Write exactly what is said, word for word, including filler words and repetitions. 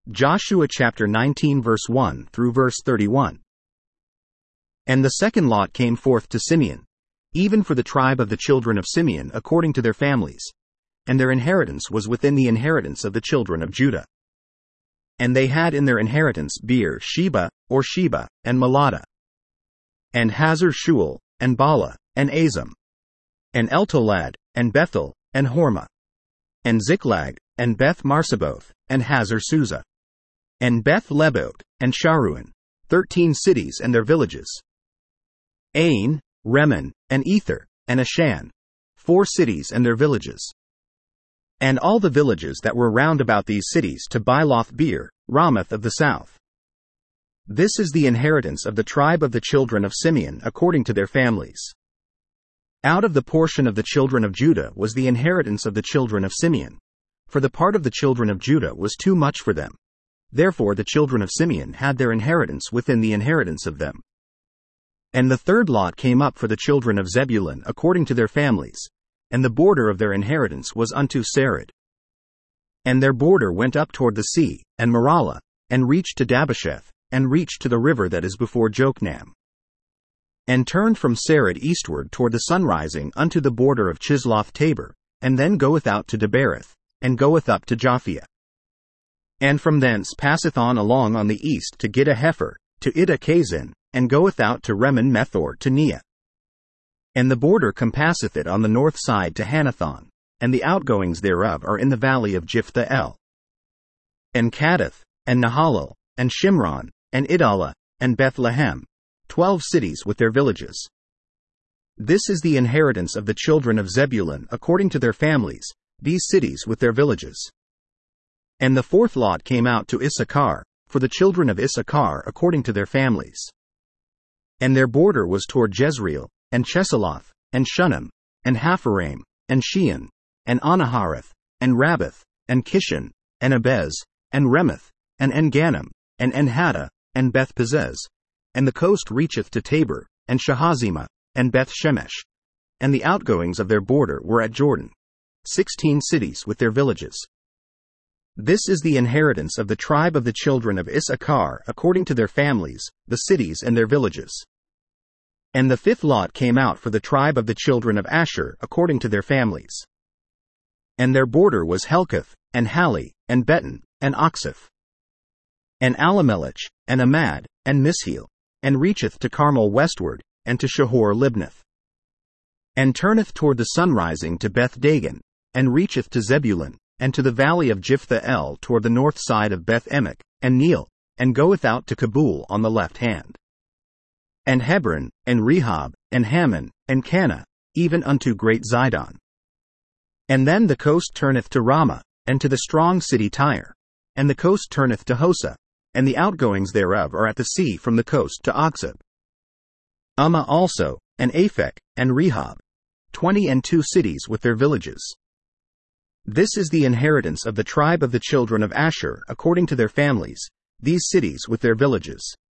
Joshua chapter nineteen verse one through verse thirty-one. And the second lot came forth to Simeon, even for the tribe of the children of Simeon according to their families, and their inheritance was within the inheritance of the children of Judah. And they had in their inheritance Beer Sheba, or Sheba, and Melada, and Hazar Shual, and Bala, and Azam, and Eltolad, and Bethel, and Hormah, and Ziklag, and Beth Marsaboth, and Hazar Susa, and Beth Lebot, and Sharuan, thirteen cities and their villages. Ain, Remen, and Ether, and Ashan, four cities and their villages. And all the villages that were round about these cities to Bailoth Beer, Ramoth of the south. This is the inheritance of the tribe of the children of Simeon according to their families. Out of the portion of the children of Judah was the inheritance of the children of Simeon, for the part of the children of Judah was too much for them. Therefore the children of Simeon had their inheritance within the inheritance of them. And the third lot came up for the children of Zebulun according to their families, and the border of their inheritance was unto Sarid. And their border went up toward the sea, and Maralah, and reached to Dabasheth, and reached to the river that is before Jokneam, and turned from Sarid eastward toward the sunrising unto the border of Chisloth Tabor, and then goeth out to Debareth, and goeth up to Japhia. And from thence passeth on along on the east to Gidda-Hefer, to Idda Kazin, and goeth out to Remen Methor to Nea. And the border compasseth it on the north side to Hanathon, and the outgoings thereof are in the valley of Jiphthah-El. And Kaddath, and Nahalal, and Shimron, and Idalah, and Bethlehem, twelve cities with their villages. This is the inheritance of the children of Zebulun according to their families, these cities with their villages. And the fourth lot came out to Issachar, for the children of Issachar according to their families. And their border was toward Jezreel, and Chesulloth, and Shunem, and Hapharaim, and Shean, and Anahareth, and Rabbath, and Kishon, and Abez, and Remoth, and Engannim, and Enhaddah, and Beth-Pazez, and the coast reacheth to Tabor, and Shahazimah, and Beth-Shemesh, and the outgoings of their border were at Jordan, sixteen cities with their villages. This is the inheritance of the tribe of the children of Issachar according to their families, the cities and their villages. And the fifth lot came out for the tribe of the children of Asher according to their families. And their border was Helkath, and Hali, and Beton, and Oxath, and Alamelech, and Amad, and Mishiel, and reacheth to Carmel westward, and to Shahor-Libnath, and turneth toward the sunrising to Beth-Dagon, and reacheth to Zebulun, and to the valley of Jiphthah-El toward the north side of Beth-Emek, and Neiel, and goeth out to Kabul on the left hand. And Hebron, and Rehob, and Hammon, and Cana, even unto great Zidon. And then the coast turneth to Ramah, and to the strong city Tyre, and the coast turneth to Hosa, and the outgoings thereof are at the sea from the coast to Oxab. Ummah also, and Aphek, and Rehob, twenty and two cities with their villages. This is the inheritance of the tribe of the children of Asher according to their families, these cities with their villages.